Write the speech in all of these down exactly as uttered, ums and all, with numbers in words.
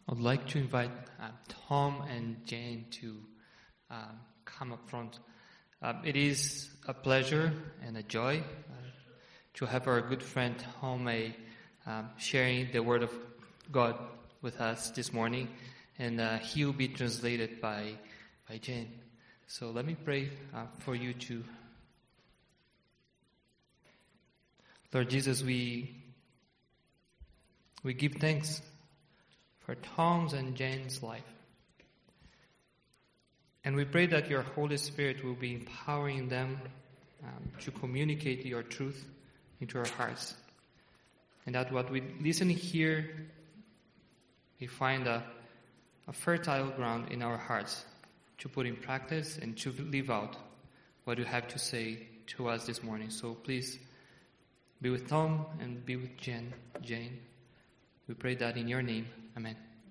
I'd like to invite uh, Tom and Jane to uh, come up front. Uh, it is a pleasure and a joy uh, to have our good friend Tom um, sharing the Word of God with us this morning, and uh, he will be translated by by Jane. So let me pray uh, for you too. Lord Jesus, we we give thanks for Tom's and Jane's life. And we pray that your Holy Spirit will be empowering them um, to communicate your truth into our hearts. And that what we listen here, we find a, a fertile ground in our hearts to put in practice and to live out what you have to say to us this morning. So please be with Tom and be with Jen, Jane. We pray that in your name. Amen.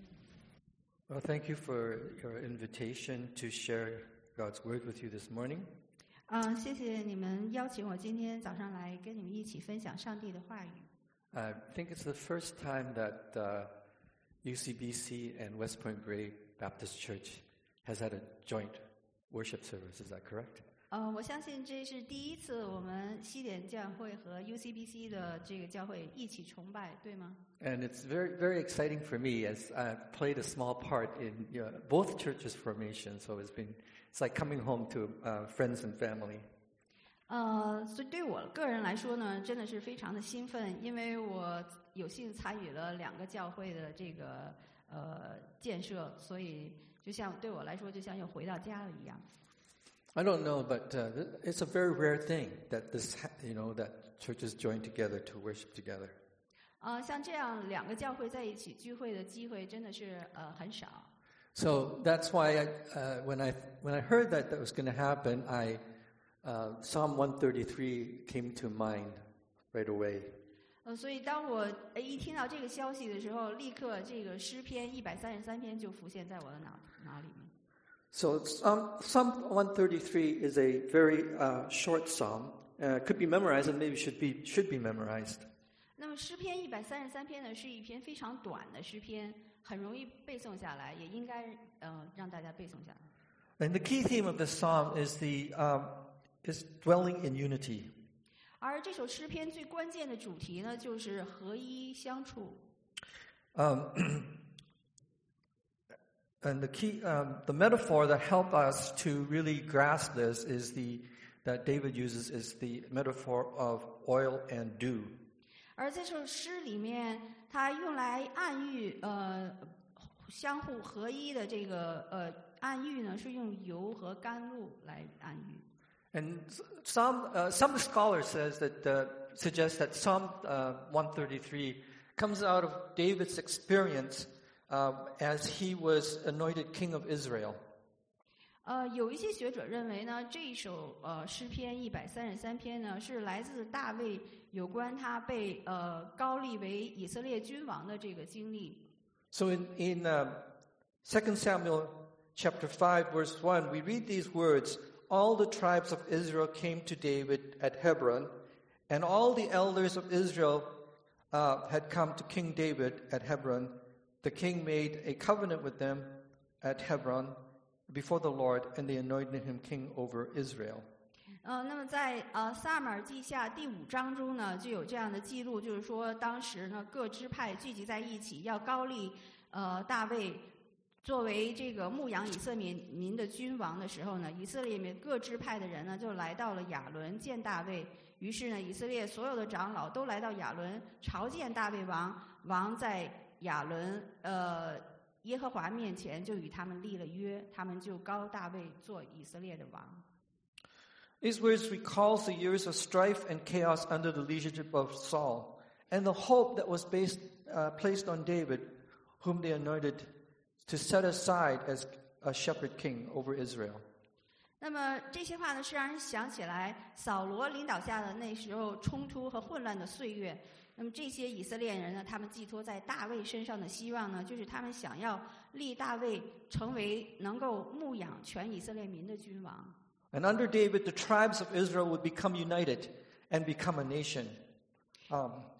Well, thank you for your invitation to share God's word with you this morning. 嗯，谢谢你们邀请我今天早上来跟你们一起分享上帝的话语。 I think it's the first time that uh, U C B C and West Point Grey Baptist Church has had a joint worship service. Is that correct? 呃，我相信这是第一次我们西点教会和 U C B C 的这个教会一起崇拜，对吗？ And it's very, very exciting for me as I've played a small part in you know, both churches' formation. So it's been, it's like coming home to uh, friends and family. 呃，所以对我个人来说呢，真的是非常的兴奋，因为我有幸参与了两个教会的这个呃建设，所以就像对我来说，就像又回到家了一样。 I don't know, but uh, it's a very rare thing that this, you know, that churches join together to worship together. 呃，像这样两个教会在一起聚会的机会真的是呃很少。 So that's why I, uh, when I when I heard that that was going to happen, I uh, Psalm one thirty-three came to mind right away. 呃，所以当我呃一听到这个消息的时候，立刻这个诗篇一百三十三篇就浮现在我的脑脑里面。 So Psalm, Psalm one thirty-three is a very uh, short psalm. Uh, could be memorized, and maybe should be should be memorized. 那么诗篇一百三十三篇呢，是一篇非常短的诗篇，很容易背诵下来，也应该呃让大家背诵下来。 And the key theme of this psalm is the um, is dwelling in unity. 而这首诗篇最关键的主题呢，就是合一相处。 Um, and the key, um, the metaphor that helped us to really grasp this is the that David uses is the metaphor of oil and dew. 而这首诗里面，它用来暗喻呃相互合一的这个呃暗喻呢，是用油和甘露来暗喻。 And some uh, some scholars says that uh, suggest that Psalm uh, one thirty-three comes out of David's experience uh, as he was anointed king of Israel. 呃，有一些学者认为呢，这一首呃诗篇一百三十三篇呢，是来自大卫有关他被呃高立为以色列君王的这个经历。 So in in uh, Second Samuel chapter five verse one, we read these words: "All the tribes of Israel came to David at Hebron, and all the elders of Israel uh, had come to King David at Hebron. The king made a covenant with them at Hebron before the Lord, and they anointed him king over Israel." 呃，那么在呃撒母耳记下第五章中呢，就有这样的记录，就是说当时呢各支派聚集在一起，要高立呃大卫作为这个牧养以色列民的君王的时候呢，以色列民各支派的人呢就来到了亚伦见大卫。于是呢，以色列所有的长老都来到亚伦朝见大卫王，王在亚伦呃耶和华面前就与他们立了约，他们就膏大卫做以色列的王。 These words recalls the years of strife and chaos under the leadership of Saul, and the hope that was based, uh, placed on David, whom they anointed to set aside as a shepherd king over Israel. 那么这些话呢，是让人想起来扫罗领导下的那时候冲突和混乱的岁月。那么这些以色列人呢，他们寄托在大卫身上的希望呢，就是他们想要立大卫成为能够牧养全以色列民的君王。 And under David, the tribes of Israel would become united and become a nation. Um,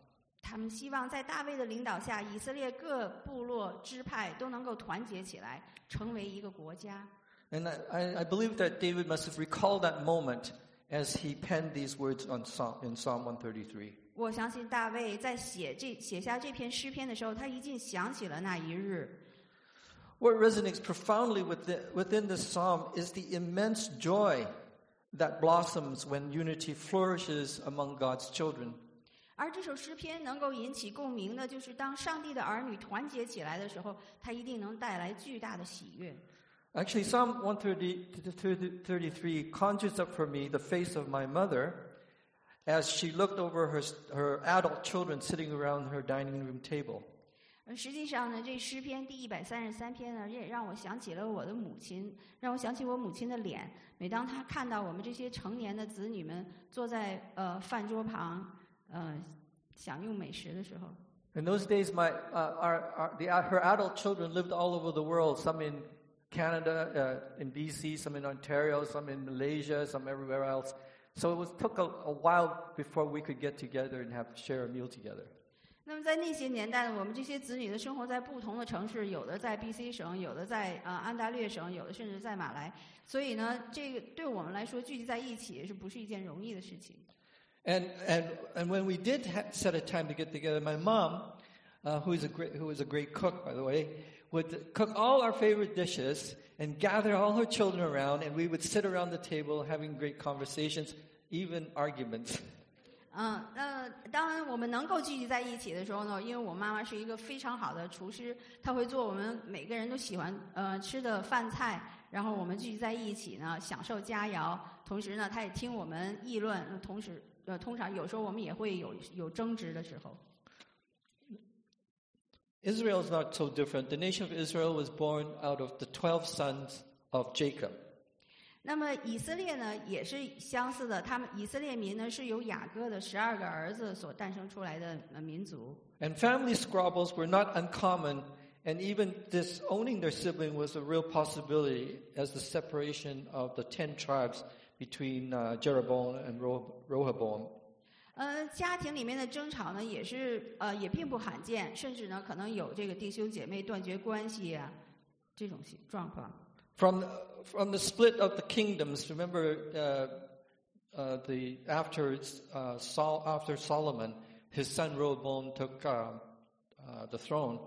他们希望在大卫的领导下，以色列各部落支派都能够团结起来，成为一个国家。 And I, I believe that David must have recalled that moment as he penned these words on Psalm, in Psalm one thirty-three. 我相信大卫在写这写下这篇诗篇的时候，他一定想起了那一日。 What resonates profoundly within, within this psalm is the immense joy that blossoms when unity flourishes among God's children. 而这首诗篇能够引起共鸣的，就是当上帝的儿女团结起来的时候，它一定能带来巨大的喜悦。 Actually, Psalm one thirty-three conjures up for me the face of my mother as she looked over her, her adult children sitting around her dining room table. 实际上呢，这诗篇第一百三十三篇呢，也让我想起了我的母亲，让我想起我母亲的脸。每当她看到我们这些成年的子女们坐在呃饭桌旁，呃享用美食的时候。 In those days, my uh, our, our the, her adult children lived all over the world. Some in Canada, uh, in B C, some in Ontario, some in Malaysia, some everywhere else. So it was took a, a while before we could get together and have share a meal together. 那么在那些年代，我们这些子女的生活在不同的城市，有的在 B C 省，有的在呃安大略省，有的甚至在马来。所以呢，这个对我们来说聚集在一起是不是一件容易的事情？ And and and when we did ha- set a time to get together, my mom, uh, who is a great who is a great cook, by the way, would cook all our favorite dishes and gather all her children around, and we would sit around the table having great conversations, even arguments. 嗯，那当我们能够聚集在一起的时候呢，因为我妈妈是一个非常好的厨师，她会做我们每个人都喜欢呃吃的饭菜，然后我们聚集在一起呢，享受佳肴，同时呢，她也听我们议论，同时呃，通常有时候我们也会有有争执的时候。 Israel is not so different. The nation of Israel was born out of the twelve sons of Jacob. 那么以色列呢，也是相似的。他们以色列民呢，是由雅各的十二个儿子所诞生出来的民族。 And family squabbles were not uncommon, and even disowning their sibling was a real possibility as the separation of the ten tribes between uh, Jeroboam and Rehoboam. 呃，家庭里面的争吵呢，也是呃，也并不罕见，甚至呢，可能有这个弟兄姐妹断绝关系啊，这种状况。 From from the split of the kingdoms, remember uh, uh, the after uh, Sol, after Solomon, his son Rehoboam took uh, uh, the throne,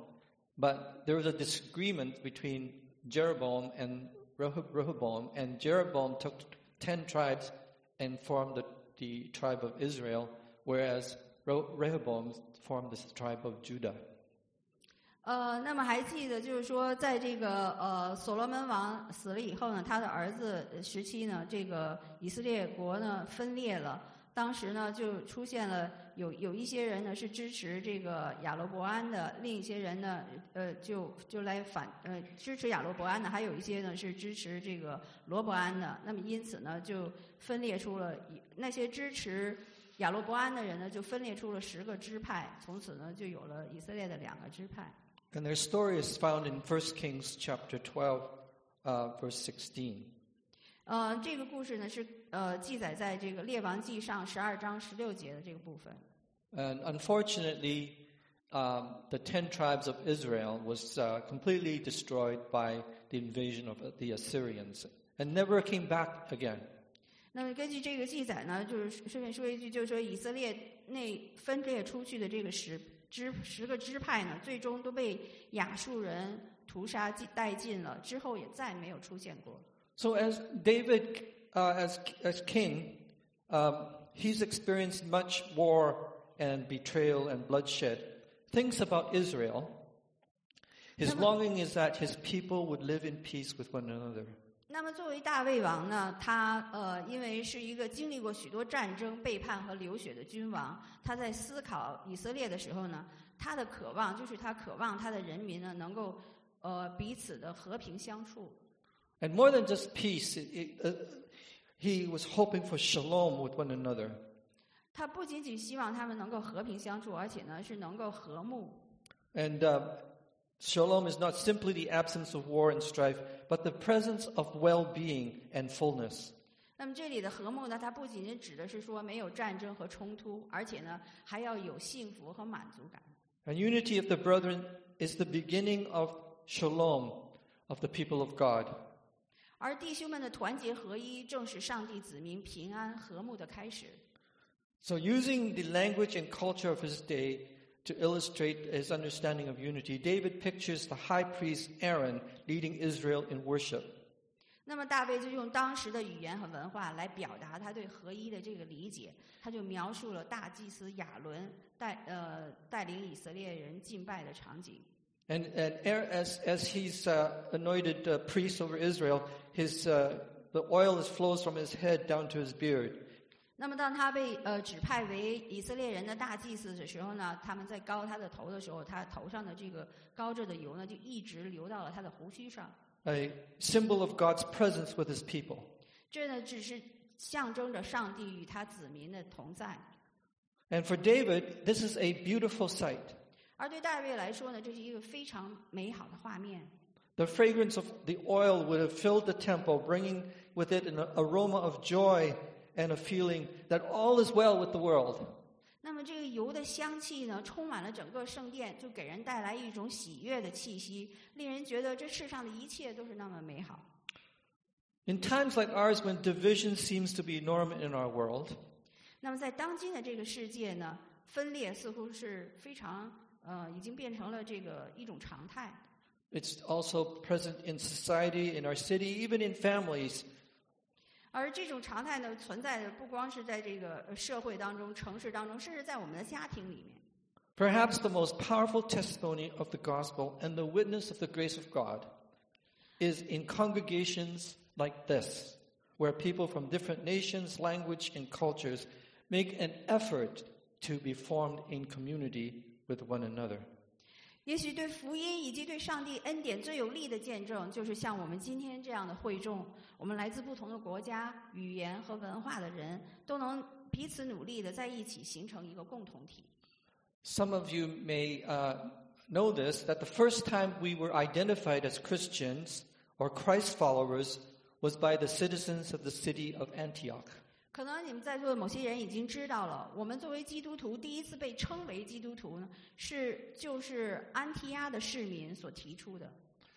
but there was a disagreement between Jeroboam and Rehoboam, and Jeroboam took ten tribes and formed the, the tribe of Israel, whereas Rehoboam formed the tribe of Judah. 呃，那么还记得，就是说，在这个呃所罗门王死了以后呢，他的儿子时期呢，这个以色列国呢分裂了。当时呢，就出现了有有一些人呢是支持这个亚罗伯安的，另一些人呢，呃，就就来反呃支持亚罗伯安的，还有一些呢是支持这个罗伯安的。那么因此呢，就分裂出了那些支持亚罗伯安的人呢，就分裂出了十个支派，从此呢，就有了以色列的两个支派。 And their story is found in First Kings chapter twelve, uh, verse sixteen. 呃，这个故事呢是呃记载在这个列王记上十二章十六节的这个部分。 And unfortunately, um, the ten tribes of Israel was uh, completely destroyed by the invasion of the Assyrians and never came back again. 那么根据这个记载呢，就是顺便说一句，就是说以色列内分裂出去的这个十支十个支派呢，最终都被亚述人屠杀殆尽了，之后也再没有出现过。 So as David, uh, as as king, um, he's experienced much war and betrayal and bloodshed. Thinks about Israel. His longing is that his people would live in peace with one another. 那么作为大卫王呢，他呃，因为是一个经历过许多战争、背叛和流血的君王，他在思考以色列的时候呢，他的渴望就是他渴望他的人民呢能够呃彼此的和平相处。 And more than just peace, it, it, uh, he was hoping for shalom with one another. 他不仅仅希望他们能够和平相处，而且呢是能够和睦。 And uh, shalom is not simply the absence of war and strife, but the presence of well-being and fullness. 那么这里的和睦呢，它不仅仅指的是说没有战争和冲突，而且呢还要有幸福和满足感。 And unity of the brethren is the beginning of shalom of the people of God. 而弟兄们的团结合一，正是上帝子民平安和睦的开始。 So using the language and culture of his day to illustrate his understanding of unity, David pictures the high priest Aaron leading Israel in worship. 那么大卫就用当时的语言和文化来表达他对合一的这个理解，他就描述了大祭司亚伦带呃带领以色列人敬拜的场景。 And, and as, as he's uh, anointed uh, priest over Israel, his, uh, the oil is flows from his head down to his beard. 那么当他被呃指派为以色列人的大祭司的时候呢，他们在膏他的头的时候，他头上的这个膏着的油呢，就一直流到了他的胡须上。 A symbol of God's presence with his people. 这呢，只是象征着上帝与他子民的同在。 And for David, this is a beautiful sight. 而对大卫来说呢，这是一个非常美好的画面。 The fragrance of the oil would have filled the temple, bringing with it an aroma of joy and a feeling that all is well with the world. 那么这个油的香气呢，充满了整个圣殿，就给人带来一种喜悦的气息，令人觉得这世上的一切都是那么美好。 In times like ours, when division seems to be norm in our world, 那么在当今的这个世界呢，分裂似乎是非常呃，已经变成了这个一种常态。 it's also present in society, in our city, even in families. 而这种常态呢，存在的不光是在这个社会当中、城市当中，甚至在我们的家庭里面。 Perhaps the most powerful testimony of the gospel and the witness of the grace of God is in congregations like this, where people from different nations, language, and cultures make an effort to be formed in community with one another. 也许对福音以及对上帝恩典最有力的见证，就是像我们今天这样的会众，我们来自不同的国家、语言和文化的人，都能彼此努力的在一起形成一个共同体。 Some of you may uh, know this, that the first time we were identified as Christians or Christ followers was by the citizens of the city of Antioch. 可能你们在座的某些人已经知道了，我们作为基督徒第一次被称为基督徒呢，是就是安提阿的市民所提出的。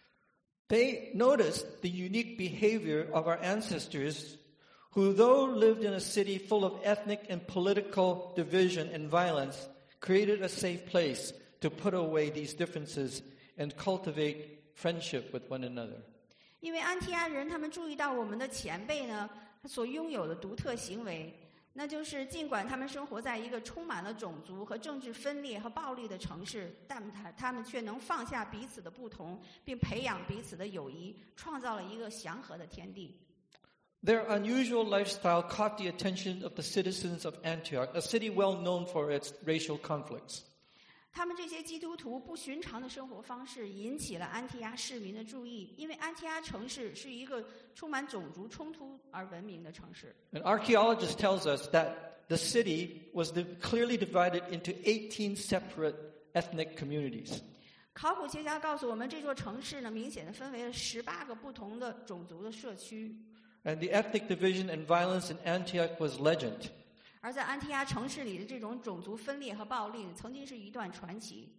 They noticed the unique behavior of our ancestors, who, though lived in a city full of ethnic and political division and violence, created a safe place to put away these differences and cultivate friendship with one another. 因为安提阿人他们注意到我们的前辈呢，他所拥有的独特行为，那就是尽管他们生活在一个充满了种族和政治分裂和暴力的城市，但他他们却能放下彼此的不同，并培养彼此的友谊，创造了一个祥和的天地。 Their unusual lifestyle caught the attention of the citizens of Antioch, a city well known for its racial conflicts. 他们这些基督徒不寻常的生活方式引起了安提阿市民的注意，因为安提阿城市是一个充满种族冲突而闻名的城市。 An archaeologist tells us that the city was clearly divided into eighteen separate ethnic communities. 考古学家告诉我们，这座城市呢，明显的分为了十八个不同的种族的社区。 And the ethnic division and violence in Antioch was legend. 而在安提阿城市里的这种种族分裂和暴力，曾经是一段传奇。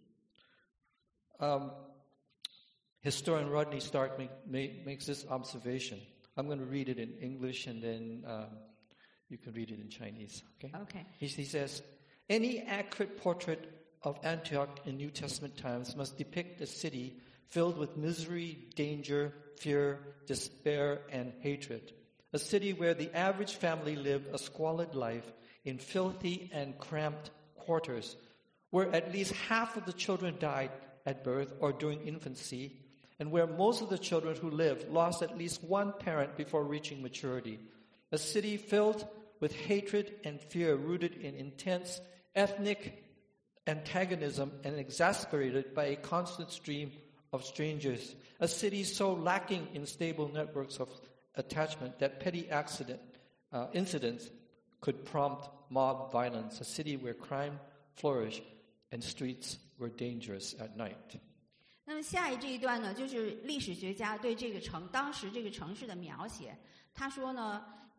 Um, historian Rodney Stark make, make, makes this observation. I'm going to read it in English, and then um, you can read it in Chinese. Okay. Okay. He, he says, any accurate portrait of Antioch in New Testament times must depict a city filled with misery, danger, fear, despair, and hatred. A city where the average family lived a squalid life in filthy and cramped quarters, where at least half of the children died at birth or during infancy, and where most of the children who lived lost at least one parent before reaching maturity. A city filled with hatred and fear, rooted in intense ethnic antagonism and exasperated by a constant stream of strangers. A city so lacking in stable networks of attachment that petty accident uh, incidents could prompt mob violence. A city where crime flourished and streets were dangerous at night. 那么下一这一段呢，就是历史学家对这个城当时这个城市的描写。他说呢，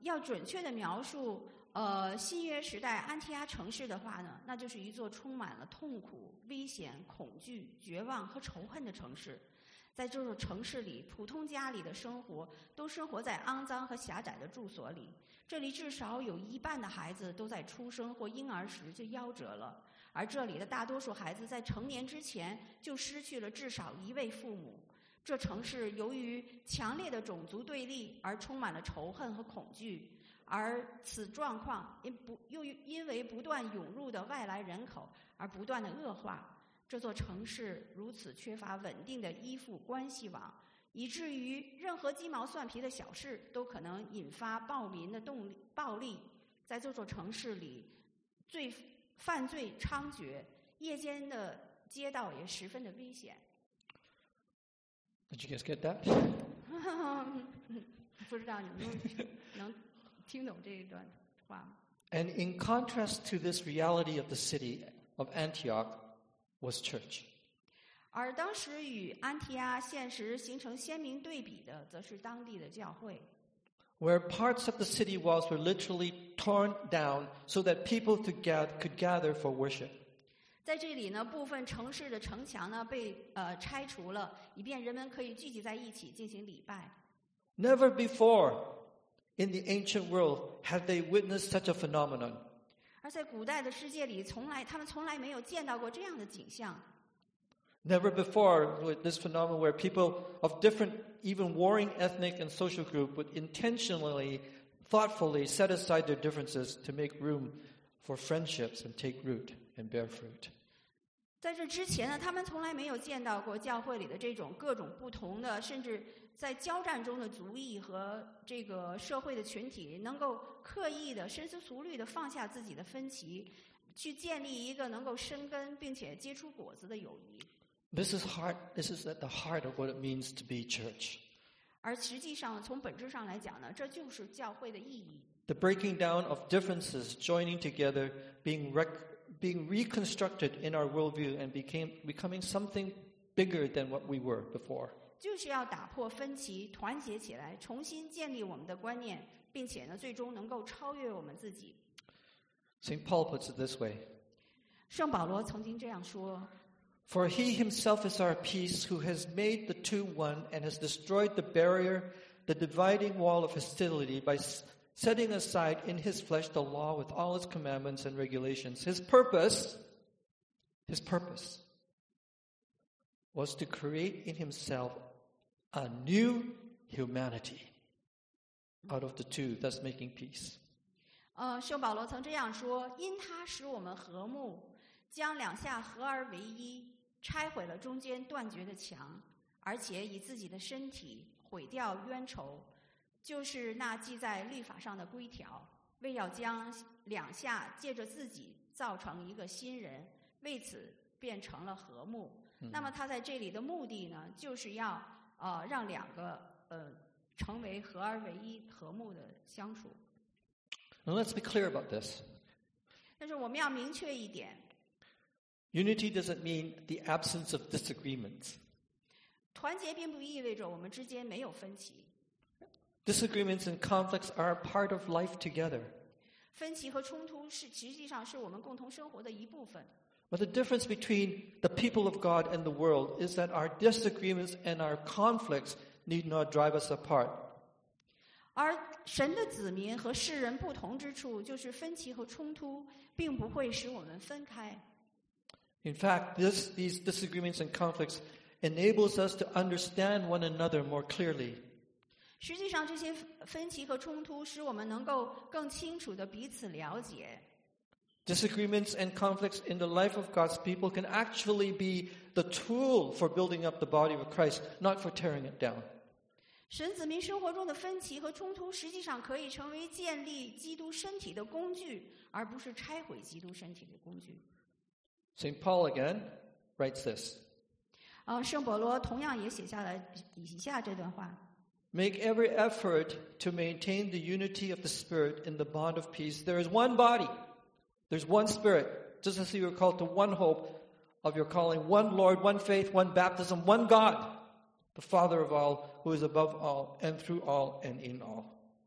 要准确的描述呃新约时代安提阿城市的话呢，那就是一座充满了痛苦、危险、恐惧、绝望和仇恨的城市。在这座城市里，普通家里的生活都生活在肮脏和狭窄的住所里。这里至少有一半的孩子都在出生或婴儿时就夭折了，而这里的大多数孩子在成年之前就失去了至少一位父母。这城市由于强烈的种族对立而充满了仇恨和恐惧，而此状况因不又因为不断涌入的外来人口而不断的恶化。这座城市如此缺乏稳定的依附关系网，以至于任何鸡毛蒜皮的小事都可能引发暴民的动力暴力。在这座城市里，罪犯罪猖獗，夜间的街道也十分的危险。 Did you guys get that? 不知道你们能听懂这一段话吗？ And in contrast to this reality of the city of Antioch was church. 而当时与安提阿现实形成鲜明对比的，则是当地的教会。 Where parts of the city walls were literally torn down so that people to gather, could gather for worship. 在这里呢，部分城市的城墙呢被呃拆除了，以便人们可以聚集在一起进行礼拜。 Never before in the ancient world had they witnessed such a phenomenon. 而在古代的世界里，从来他们从来没有见到过这样的景象。 Never before with this phenomenon where people of different, even warring ethnic and social group would intentionally, thoughtfully set aside their differences to make room for friendships and take root and bear fruit. 在这之前呢，他们从来没有见到过教会里的这种各种不同的，甚至在交战中的族裔和这个社会的群体，能够刻意的、深思熟虑的放下自己的分歧，去建立一个能够生根并且结出果子的友谊。 This is heart. This is at the heart of what it means to be church. 而实际上，从本质上来讲呢，这就是教会的意义。 The breaking down of differences, joining together, being rec- being reconstructed in our worldview, and became becoming something bigger than what we were before. 就是要打破分歧，团结起来，重新建立我们的观念，并且呢，最终能够超越我们自己。 Saint Paul puts it this way. 圣保罗曾经这样说。 For he himself is our peace, who has made the two one and has destroyed the barrier, the dividing wall of hostility, by setting aside in his flesh the law with all its commandments and regulations. His purpose, his purpose was to create in himself a new humanity out of the two, thus making peace. 呃，圣保罗曾这样说：因他使我们和睦，将两下合而为一，拆毁了中间断绝的墙，而且以自己的身体毁掉冤仇，就是那记在律法上的规条，为要将两下借着自己造成一个新人，为此变成了和睦。嗯、那么他在这里的目的呢，就是要呃让两个呃成为合而为一、和睦的相处。 Now let's be clear about this. 但是我们要明确一点。 Unity doesn't mean the absence of disagreements. 团结并不意味着我们之间没有分歧。 Disagreements and conflicts are a part of life together. 分歧和冲突是实际上是我们共同生活的一部分。 But the difference between the people of God and the world is that our disagreements and our conflicts need not drive us apart. 而神的子民和世人不同之处，就是分歧和冲突并不会使我们分开。 In fact, this, these disagreements and conflicts enables us to understand one another more clearly. 实际上，这些分歧和冲突使我们能够更清楚地彼此了解。 Disagreements and conflicts in the life of God's people can actually be the tool for building up the body of Christ, not for tearing it down. 神子民生活中的分歧和冲突，实际上可以成为建立基督身体的工具，而不是拆毁基督身体的工具。 Saint Paul again writes this. 呃，圣保罗同样也写下了以下这段话。 Make every effort to maintain the unity of the Spirit in the bond of peace. There is one body. There's one Spirit. Just as you were called to one hope of your calling, one Lord, one faith, one baptism, one God, the Father of all, who is above all and through all and in all.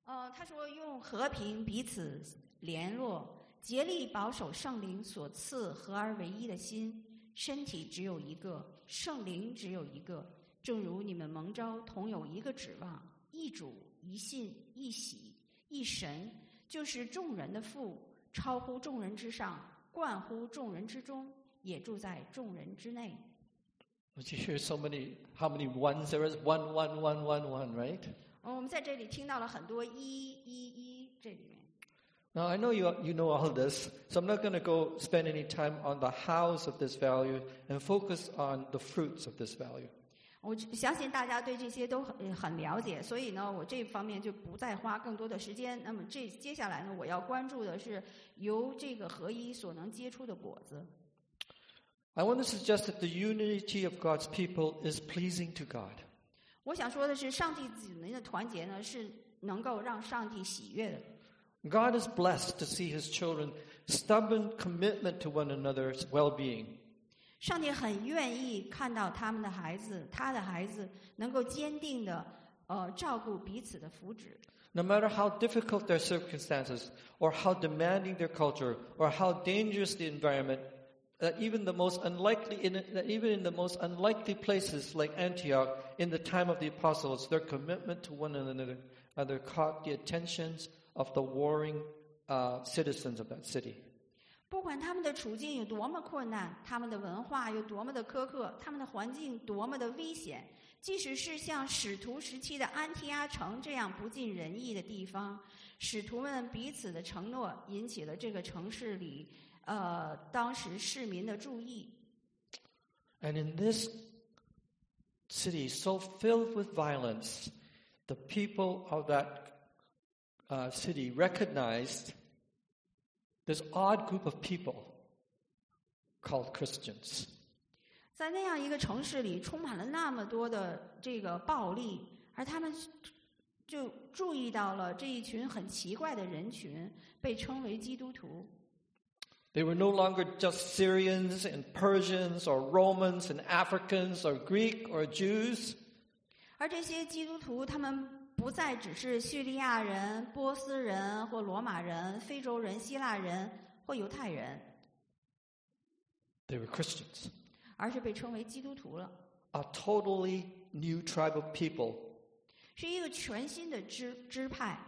呃，他说用和平彼此联络，竭力保守圣灵所赐合而为一的心。身体只有一个，圣灵只有一个，正如你们蒙召同有一个指望，一主、一信、一喜、一神，就是众人的父，超乎众人之上，冠乎众人之中，也住在众人之内。 But you hear so many, how many ones there is? One, one, one, one, one, right? 我们在这里听到了很多一一一，这里面。 Now, I know you, you know all this, so I'm not going to go spend any time on the hows of this value and focus on the fruits of this value. 我相信大家对这些都很很了解，所以呢，我这方面就不再花更多的时间。那么这接下来呢，我要关注的是由这个合一所能结出的果子。 I want to suggest that the unity of God's people is pleasing to God. 我想说的是，上帝子民的团结呢，是能够让上帝喜悦的。 God is blessed to see his children stubborn commitment to one another's well-being. 上帝很愿意看到他们的孩子，他的孩子能够坚定的呃照顾彼此的福祉。 No matter how difficult their circumstances, or how demanding their culture, or how dangerous the environment, that even the most unlikely, in, that even in the most unlikely places like Antioch, in the time of the apostles, their commitment to one another, another caught the attentions of the warring uh, citizens of that city. 不管他们的处境有多么困难，他们的文化有多么的苛刻，他们的环境多么的危险，即使是像使徒时期的安提阿城这样不尽人意的地方，使徒们彼此的承诺引起了这个城市里呃当时市民的注意。 And in this city so filled with violence, the people of that uh, city recognized this odd group of people called Christians. 在那样一个城市里，充满了那么多的这个暴力，而他们就注意到了这一群很奇怪的人群，被称为基督徒。 They were no longer just Syrians and Persians or Romans and Africans or Greek or Jews. 而这些基督徒，他们不再只是叙利亚人、波斯人或罗马人、非洲人、希腊人或犹太人。 They were Christians. 而是被称为基督徒了。 A totally new tribe of people. 是一个全新的支支派。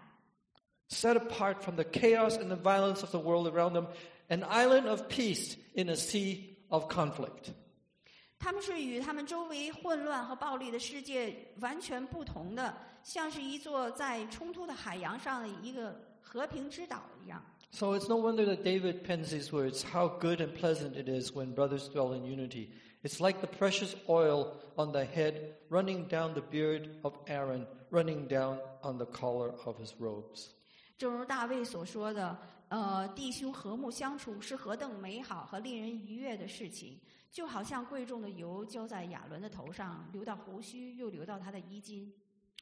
Set apart from the chaos and the violence of the world around them, an island of peace in a sea of conflict. 他们是与他们周围混乱和暴力的世界完全不同的，像是一座在冲突的海洋上的一个和平之岛一样。 So it's no wonder that David pens these words, how good and pleasant it is when brothers dwell in unity. It's like the precious oil on the head, running down the beard of Aaron, running down on the collar of his robes. 正如大卫所说的，呃，弟兄和睦相处是何等美好和令人愉悦的事情，就好像贵重的油浇在亚伦的头上，流到胡须，又流到他的衣襟。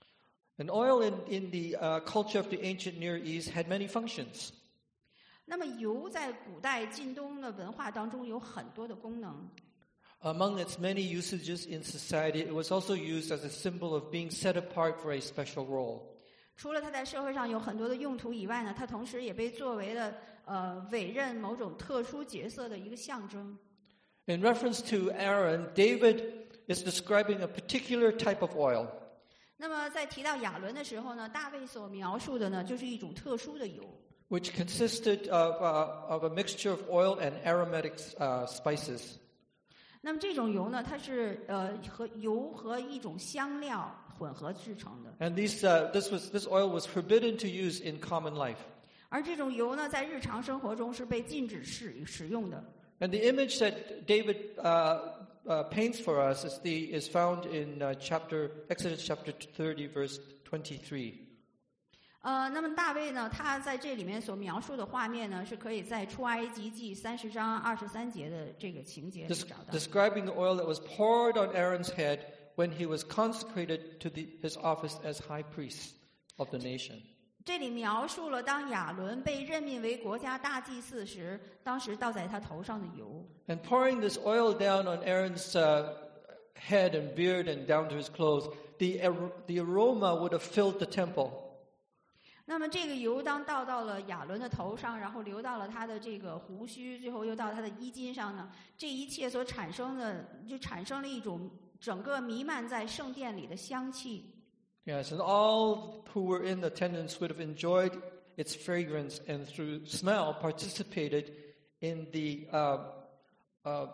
And oil in, in the uh, culture of the ancient Near East had many functions. 那么油在古代近东的文化当中有很多的功能。 Among its many usages in society, it was also used as a symbol of being set apart for a special role. 除了它在社会上有很多的用途以外呢，它同时也被作为了呃委任某种特殊角色的一个象征。 In reference to Aaron, David is describing a particular type of oil. 那么在提到亚伦的时候呢，大卫所描述的呢，就是一种特殊的油。 Which consisted of, uh, of a mixture of oil and aromatic uh, spices. 那么这种油呢，它是呃和油和一种香料混合制成的。 And these, uh, this was this oil was forbidden to use in common life. 而这种油呢，在日常生活中是被禁止使使用的。 And the image that David uh, uh, paints for us is the is found in uh, chapter Exodus chapter thirty, verse twenty-three. 呃，那么大卫呢，他在这里面所描述的画面呢，是可以在出埃及记三十章二十三节的这个情节里找到。 Describing the oil that was poured on Aaron's head when he was consecrated to the, his office as high priest of the nation. 这里描述了当亚伦被任命为国家大祭司时，当时倒在他头上的油。 And pouring this oil down on Aaron's uh, head and beard and down to his clothes, the the aroma would have filled the temple. 那么这个油当倒到了亚伦的头上，然后流到了他的这个胡须，最后又到他的衣襟上呢，这一切所产生的，就产生了一种整个弥漫在圣殿里的香气。 Yes, and all who were in attendance would have enjoyed its fragrance and through smell participated in the uh, uh,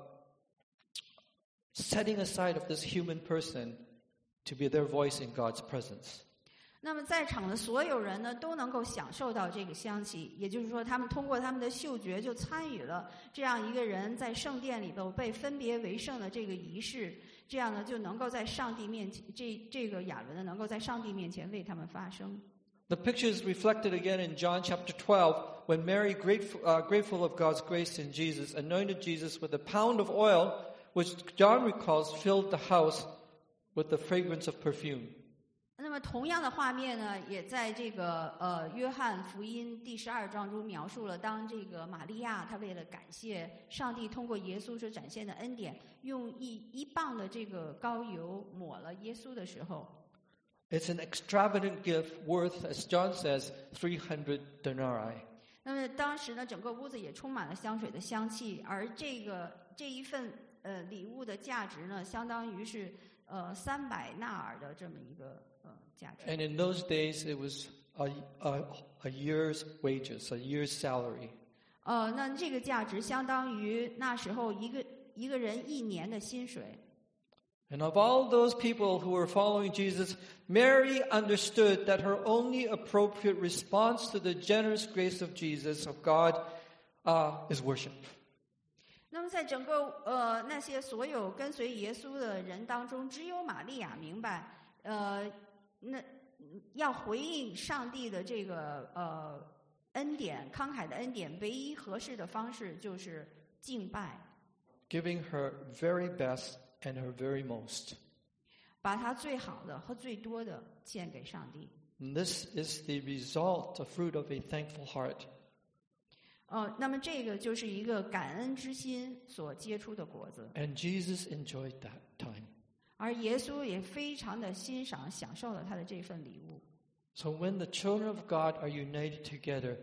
setting aside of this human person to be their voice in God's presence. 那么在场的所有人呢，都能够享受到这个香气，也就是说，他们通过他们的嗅觉就参与了这样一个人在圣殿里头被分别为圣的这个仪式，这样呢就能够在上帝面前，这这个亚伦呢能够在上帝面前为他们发声。 The picture is reflected again in John chapter twelve, when Mary, grateful, uh, grateful of God's grace in Jesus, anointed Jesus with a pound of oil, which John recalls filled the house with the fragrance of perfume. 那么同样的画面呢，也在这个呃约翰福音第十二章中描述了，当这个玛利亚她为了感谢上帝通过耶稣所展现的恩典，用一一磅的这个膏油抹了耶稣的时候。 It's an extravagant gift worth, as John says, three hundred denarii. 那么当时呢，整个屋子也充满了香水的香气，而这个这一份呃礼物的价值呢，相当于是呃三百纳尔的这么一个呃价值。 And in those days, it was a, a, a year's wages, a year's salary. 呃，那这个价值相当于那时候一个一个人一年的薪水。 And of all those people who were following Jesus, Mary understood that her only appropriate response to the generous grace of Jesus, of God, uh, is worship. 那么在整个呃那些所有跟随耶稣的人当中，只有玛利亚明白，呃，那要回应上帝的这个呃恩典、慷慨的恩典，唯一合适的方式就是敬拜。 Giving her very best and her very most. 把他最好的和最多的献给上帝。 And this is the result, the fruit of a thankful heart. 呃，那么这个就是一个感恩之心所结出的果子。 And Jesus enjoyed that time. 而耶稣也非常的欣赏、享受了他的这份礼物。 So when the children of God are united together,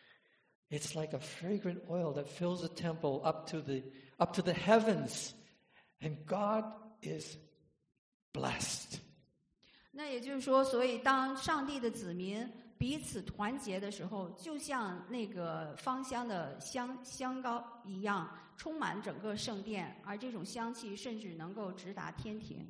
it's like a fragrant oil that fills the temple up to the up to the heavens, and God is blessed. 那也就是说，所以当上帝的子民彼此团结的时候，就像那个芳香的香香膏一样，充满整个圣殿，而这种香气甚至能够直达天庭。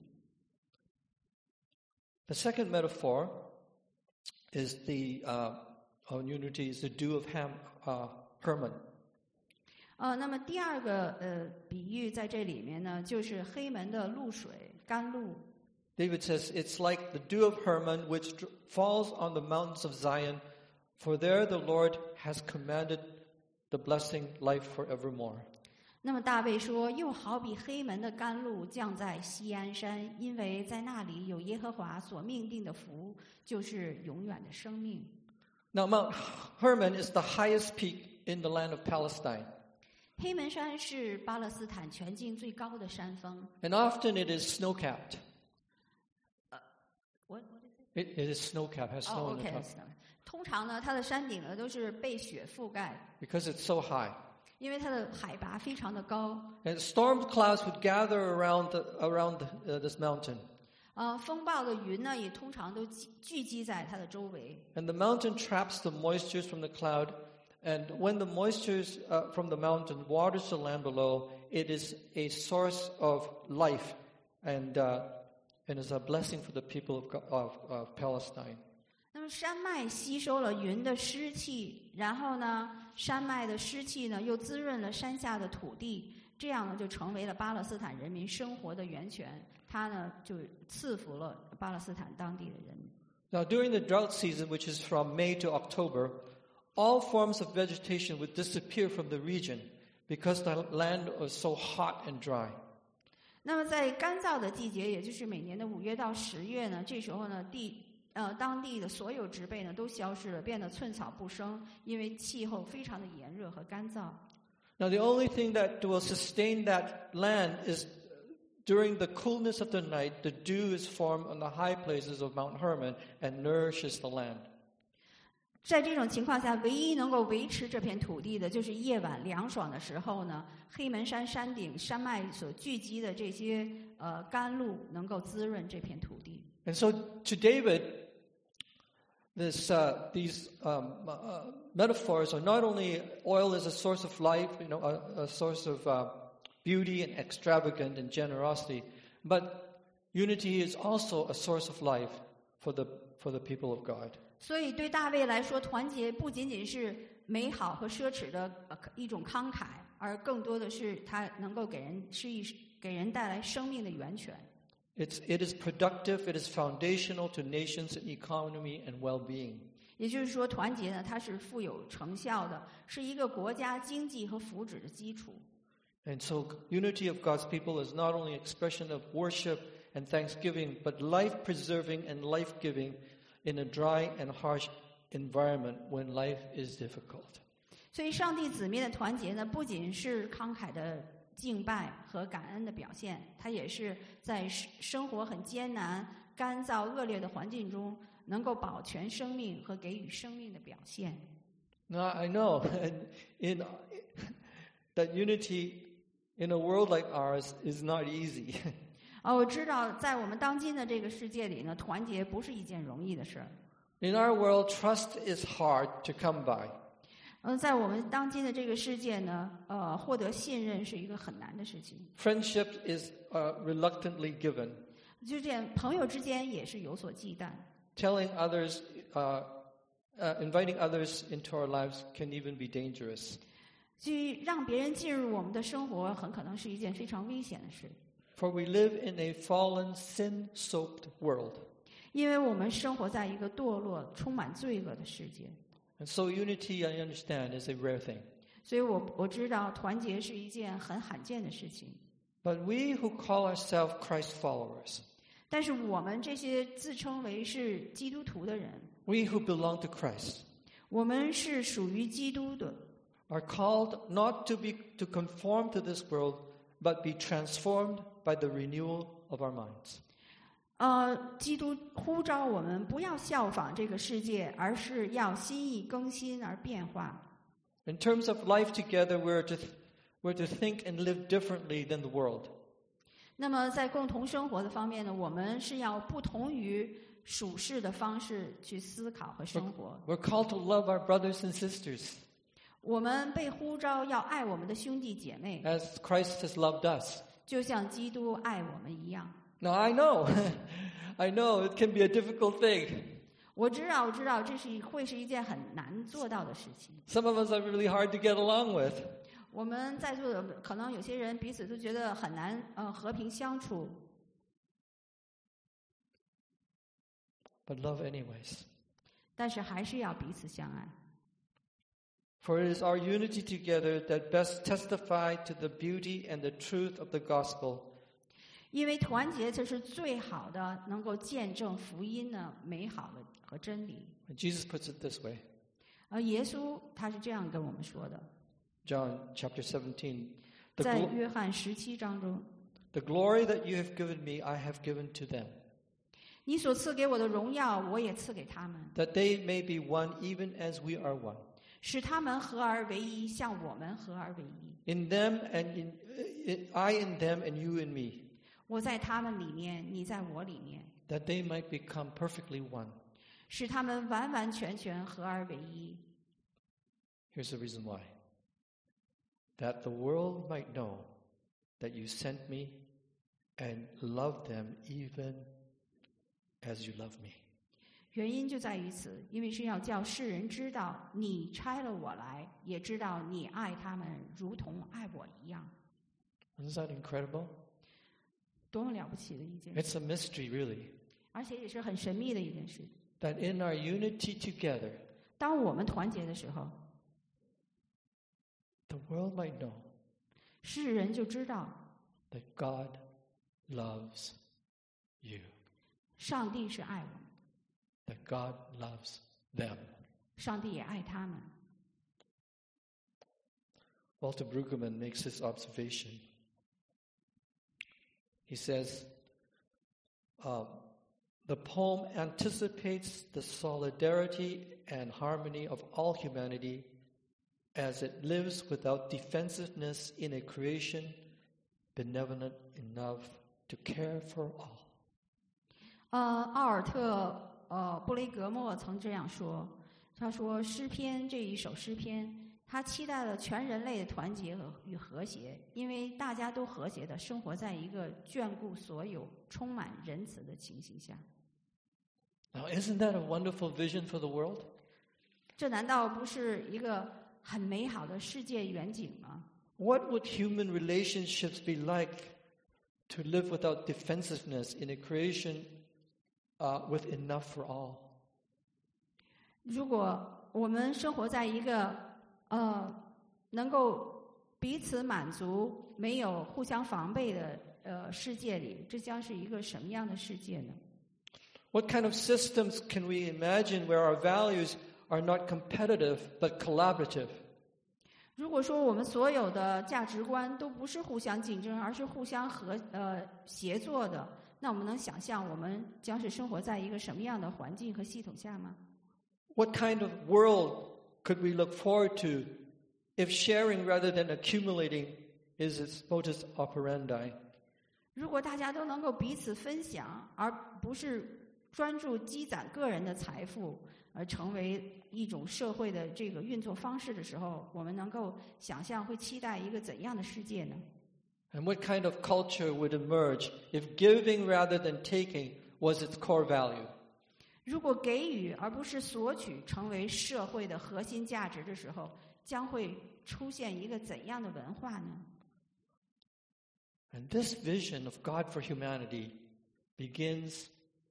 The second metaphor is the uh, of unity is the dew of Ham, uh, Hermon. 呃，那么第二个呃比喻在这里面呢，就是黑门的露水甘露。 David says, it's like the dew of Hermon which falls on the mountains of Zion, for there the Lord has commanded the blessing, life forevermore. 那么大卫说，又好比黑门的甘露降在锡安山，因为在那里有耶和华所命定的福，就是永远的生命。 Now, Mount Hermon is the highest peak in the land of Palestine. 黑门山是巴勒斯坦全境最高的山峰。 And often it is snow-capped. What, what is it? It, it is snow-capped, has snow Oh, on the okay. top. 通常呢，它的山顶呢都是被雪覆盖， Because it's so high. 因为它的海拔非常的高。 And storm clouds would gather around the, around the, uh, this mountain. 呃，风暴的云呢，也通常都聚聚集在它的周围。 And the mountain traps the moistures from the cloud. And when the moistures uh, from the mountain waters the land below, it is a source of life and, uh, and is a blessing for the people of, of, of Palestine. 那么山脉吸收了云的湿气，然后呢，山脉的湿气呢又滋润了山下的土地，这样呢就成为了巴勒斯坦人民生活的源泉。它呢就赐福了巴勒斯坦当地的人民。 Now, during the drought season, which is from May to October, all forms of vegetation would disappear from the region because the land was so hot and dry. 那么在干燥的季节，也就是每年的五月到十月呢，这时候呢，地呃当地的所有植被呢都消失了，变得寸草不生，因为气候非常的炎热和干燥。 Now, the only thing that will sustain that land is during the coolness of the night, the dew is formed on the high places of Mount Hermon and nourishes the land. 在这种情况下，唯一能够维持这片土地的，就是夜晚凉爽的时候呢，黑门山山顶山脉所聚集的这些呃甘露，能够滋润这片土地。 And so to David, this uh, these um, uh, metaphors are not only oil is a source of life, you know, a, a source of uh, beauty and extravagant and generosity, but unity is also a source of life for the for the people of God. 所以对大卫来说，团结不仅仅是美好和奢侈的呃一种慷慨，而更多的是它能够给人是一给人带来生命的源泉。 It's it is productive. It is foundational to nations and economy and well-being. 也就是说，团结呢，它是富有成效的，是一个国家经济和福祉的基础。 And so, unity of God's people is not only expression of worship and thanksgiving, but life-preserving and life-giving in a dry and harsh environment when life is difficult. 所以，上帝子民的团结呢，不仅是慷慨的敬拜和感恩的表现，它也是在生活很艰难、干燥、恶劣的环境中，能够保全生命和给予生命的表现。 Now, I know in, that unity in a world like ours is not easy. 哦，我知道，在我们当今的这个世界里呢，团结不是一件容易的事儿。 In our world, trust is hard to come by. 嗯，在我们当今的这个世界呢，呃，获得信任是一个很难的事情。 Friendship is uh, reluctantly given. 就这样，朋友之间也是有所忌惮。 Telling others, uh, uh, inviting others into our lives can even be dangerous. 去让别人进入我们的生活，很可能是一件非常危险的事。 For we live in a fallen, sin-soaked world. 因为我们生活在一个堕落、充满罪恶的世界。 And so unity, I understand, is a rare thing. 所以我我知道团结是一件很罕见的事情。 But we who call ourselves Christ followers, 但是我们这些自称为是基督徒的人， we who belong to Christ, 我们是属于基督的， are called not to be to conform to this world, but be transformed by the renewal of our minds. 呃，基督呼召我们不要效仿这个世界，而是要心意更新而变化。 In terms of life together, we're to we're to think and live differently than the world. 那么在共同生活的方面呢，我们是要不同于属世的方式去思考和生活。 We're called to love our brothers and sisters 我们被呼召要爱我们的兄弟姐妹， as Christ has loved us. 就像基督爱我们一样。 Now I know, I know it can be a difficult thing. 我知道，我知道，这是会是一件很难做到的事情。 Some of us are really hard to get along with. 我们在座的可能有些人彼此都觉得很难，呃，和平相处。 But love anyways. 但是还是要彼此相爱。 For it is our unity together that best testify to the beauty and the truth of the gospel. 因为团结这是最好的，能够见证福音的美好的和真理。 And Jesus puts it this way. 而耶稣他是这样跟我们说的， John chapter seventeen. The, 在 glo- 约翰十七章中， the glory that you have given me, I have given to them, 你所赐给我的荣耀，我也赐给他们， that they may be one even as we are one. 使他们合而为一，像我们合而为一。 In them and in, in I in them and you in me, 我在他们里面，你在我里面， that they might become perfectly one. 使他们完完全全合而为一。 Here's the reason why. That the world might know that you sent me and love them even as you love me. 原因就在于此，因为是要叫世人知道你差了我来，也知道你爱他们如同爱我一样。 Isn't that incredible? 多么了不起的一件事， It's a mystery, really. 而且也是很神秘的一件事。 That in our unity together, 当我们团结的时候， the world might know 世人就知道 that God loves you, 上帝是爱我们， that God loves them. 上帝也爱他们。 Walter Brueggemann makes this observation. He says, um, The poem anticipates the solidarity and harmony of all humanity as it lives without defensiveness in a creation benevolent enough to care for all. 呃，奥尔特呃布雷格莫曾这样说，他说诗篇这一首诗篇，他期待了全人类的团结和与和谐，因为大家都和谐的生活在一个眷顾所有、充满仁慈的情形下。 Now, isn't that a wonderful vision for the world? 这难道不是一个很美好的世界远景吗？ What would human relationships be like to live without defensiveness in a creation uh, with enough for all? 如果我们生活在一个呃能够彼此满足、没有互相防备的呃世界里，这将是一个什么样的世界呢？ What kind of systems can we imagine where our values are not competitive but collaborative? 如果说我们所有的价值观都不是互相竞争，而是互相合呃协作的，那我们能想象我们将是生活在一个什么样的环境和系统下吗？ What kind of world could we look forward to if sharing rather than accumulating is its modus operandi? 如果大家都能够彼此分享，而不是专注积攒个人的财富，而成为一种社会的这个运作方式的时候，我们能够想象会期待一个怎样的世界呢？ And what kind of culture would emerge if giving rather than taking was its core value? 如果给予而不是索取成为社会的核心价值的时候，将会出现一个怎样的文化呢？ And this vision of God for humanity begins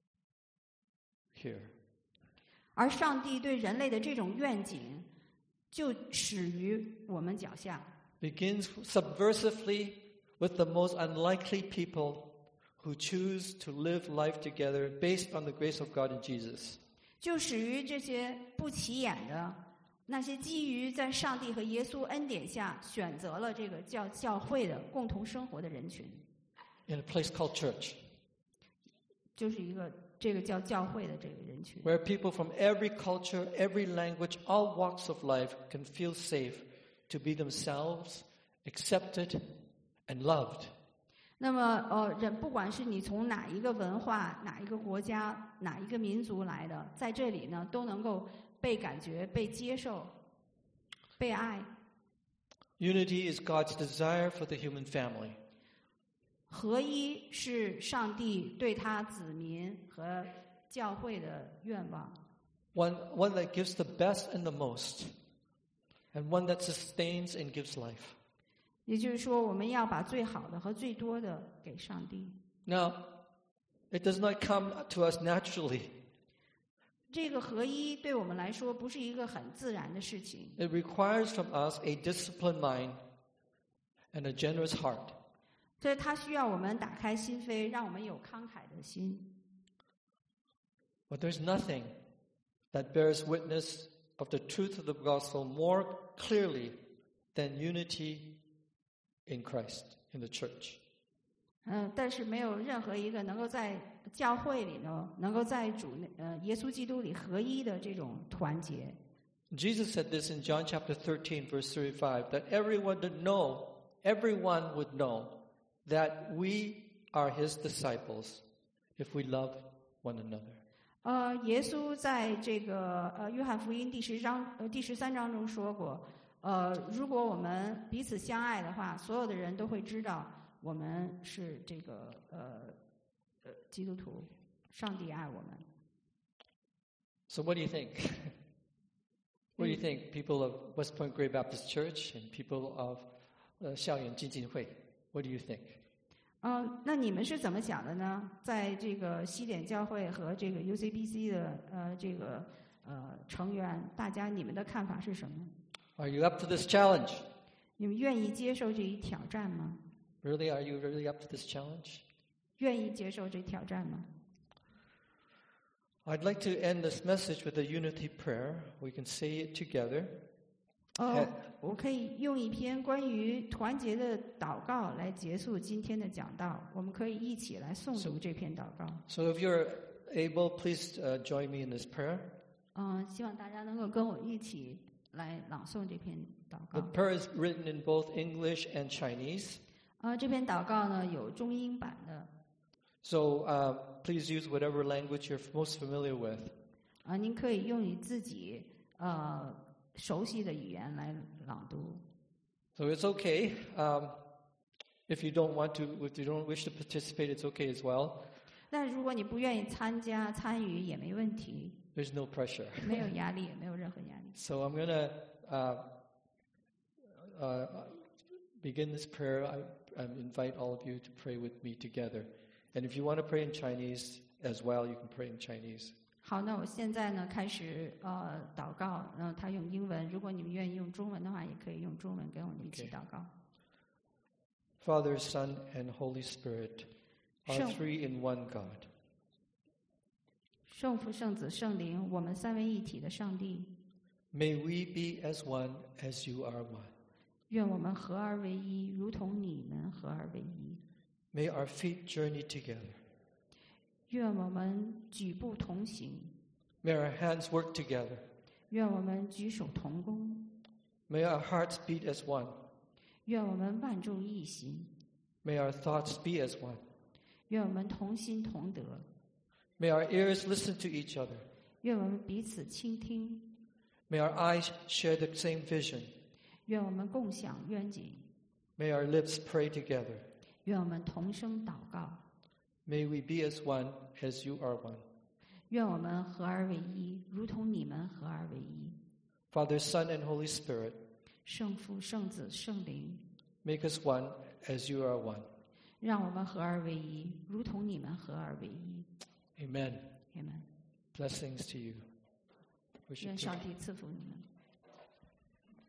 here. 而上帝对人类的这种愿景，就始于我们脚下。 Begins subversively with the most unlikely people who choose to live life together based on the grace of God in Jesus. 就始于这些不起眼的那些基于在上帝和耶稣恩典下选择了这个叫教会的共同生活的人群， In a place called church, 就是一个这个叫教会的这个人群， where people from every culture, every language, all walks of life can feel safe to be themselves, accepted, and loved. 那么呃，人不管是你从哪一个文化、哪一个国家、哪一个民族来的，在这里呢都能够被感觉、被接受、被爱。 Unity is God's desire for the human family. 合一是上帝对他子民和教会的愿望。 One, one that gives the best and the most, and one that sustains and gives life. 也就是说，我们要把最好的和最多的给上帝。 Now, it does not come to us naturally. 这个合一对我们来说不是一个很自然的事情， It requires from us a disciplined mind and a generous heart. 所以它需要我们打开心扉，让我们有慷慨的心。 But there's nothing that bears witness of the truth of the gospel more clearly than unity in Christ, in the church. 嗯，但是没有任何一个能够在教会里呢，能够在主呃耶稣基督里合一的这种团结。 Jesus said this in John chapter thirteen, verse thirty-five, that everyone would know, everyone would know that we are his disciples if we love one another. 呃，耶稣在这个呃约翰福音第十章呃第十三章中说过，呃，如果我们彼此相爱的话，所有的人都会知道我们是这个呃呃基督徒，上帝爱我们。 So what do you think? What do you think, people of West Point Grey Baptist Church and people of uh, 校园基金会? What do you think? 嗯，那你们是怎么想的呢？在这个西点教会和这个 U C B C 的呃这个呃成员，大家你们的看法是什么？ Are you up to this challenge? 你们愿意接受这一挑战吗？ Really, are you really up to this challenge? 愿意接受这挑战吗？ I'd like to end this message with a unity prayer. We can say it together. 哦，我可以用一篇关于团结的祷告来结束今天的讲道。我们可以一起来诵读这篇祷告。 So if you're able, please uh, join me in this prayer. 嗯，希望大家能够跟我一起来朗诵这篇祷 The 告。 prayer is written in both English and Chinese. 呃，这篇祷告呢有中英版的， So uh, please use whatever language you're most familiar with. 啊、您可以用你自己呃熟悉的语言来朗读。 So it's okay. Um, if you don't want to, if you don't wish to participate, it's okay as well. 但如果你不愿意参加参与也没问题， There's no pressure. 没有压力，也没有任何压力。 So I'm going to uh, uh, begin this prayer. I, I invite all of you to pray with me together. And if you want to pray in Chinese as well, you can pray in Chinese. 好，那我现在呢开始呃祷告，然后他用英文，如果你们愿意用中文的话，也可以用中文跟我们一起 Okay. 祷告。 Father, Son, and Holy Spirit are Sure. three in one God. 圣父、圣子、圣灵，我们三位一体的上帝， May we be as one as you are one. 愿我们合而为一，如同你们合而为一。 May our feet journey together. 愿我们举步同行， May our hands work together. 愿我们举手同工， May our hearts beat as one. 愿我们万众一心， May our thoughts be as one. 愿我们同心同德， May our ears listen to each other. 愿我们彼此倾听， May our eyes share the same vision. 愿我们共享愿景， May our lips pray together. 愿我们同声祷告， May we be as one as you are one. 愿我们合而为一，如同你们合而为一。 Father, Son, and Holy Spirit, 圣父、圣子、圣灵， make us one as you are one. 让我们合而为一，如同你们合而为一。 Amen. Amen。 Blessings to you. Worship 愿 team. 上帝赐福你们。